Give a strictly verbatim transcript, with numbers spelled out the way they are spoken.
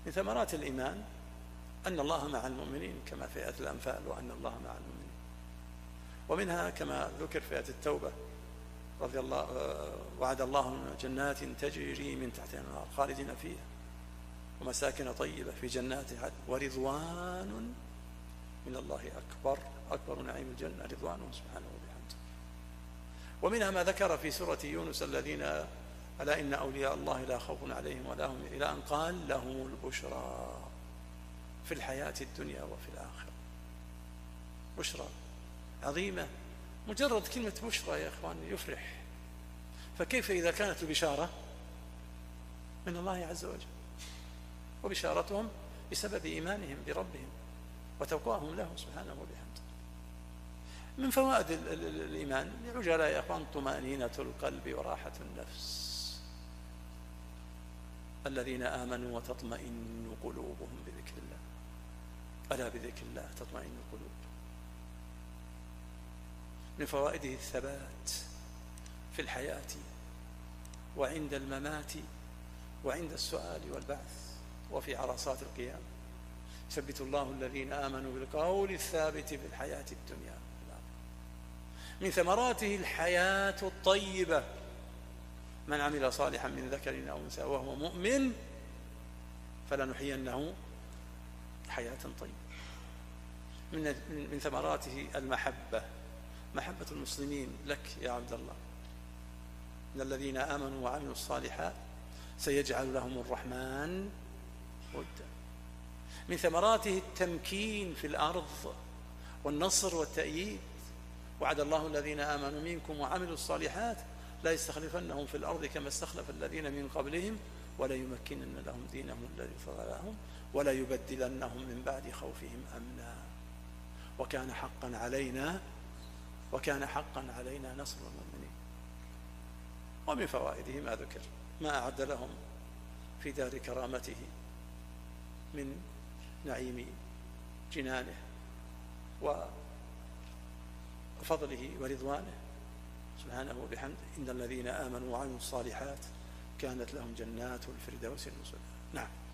من ثمرات الإيمان أن الله مع المؤمنين كما في آية الأنفال وأن الله مع المؤمنين. ومنها كما ذكر في آية التوبة رضي الله وعد الله جنات تجري من تحتها الأنهار خالدين فيها ومساكن طيبة في جنات عدن ورضوان من الله أكبر. أكبر نعيم الجنة رضوانه سبحانه وبحمده. ومنها ما ذكر في سورة يونس الذين ألا إن أولياء الله لا خوف عليهم ولا هم، إلى أن قال لهم البشرى في الحياة الدنيا وفي الآخرة. بشرى عظيمة، مجرد كلمة بشرى يا إخوان يفرح، فكيف إذا كانت البشارة من الله عز وجل وبشارتهم بسبب إيمانهم بربهم وتقواهم له سبحانه وبحمده. من فوائد الإيمان بعجالة يا إخوان طمأنينة القلب وراحة النفس. الذين آمنوا وتطمئن قلوبهم بذكر الله، ألا بذكر الله تطمئن القلوب. من فوائده الثبات في الحياة وعند الممات وعند السؤال والبعث وفي عرصات القيامة. يثبت الله الذين آمنوا بالقول الثابت في الحياة الدنيا. من ثمراته الحياة الطيبة، من عمل صالحا من ذكر أو أنثى وهو مؤمن فلنحيينه حياة طيبة. من من ثمراته المحبة، محبة المسلمين لك يا عبد الله. إن الذين آمنوا وعملوا الصالحات سيجعل لهم الرحمن ودا. من ثمراته التمكين في الأرض والنصر والتأييد. وعد الله الذين آمنوا منكم وعملوا الصالحات لا يستخلفنهم في الأرض كما استخلف الذين من قبلهم ولا يمكنن لهم دينهم الذي ارتضى لهم ولا يبدلنهم من بعد خوفهم أمنا وكان حقا علينا وكان حقا علينا نصر المؤمنين. ومن فوائده ما ذكر، ما أعد لهم في دار كرامته من نعيم جنانه وفضله ورضوانه سبحانه وبحمده. إن الذين آمنوا وعملوا الصالحات كانت لهم جنات الفردوس نزلا. نعم.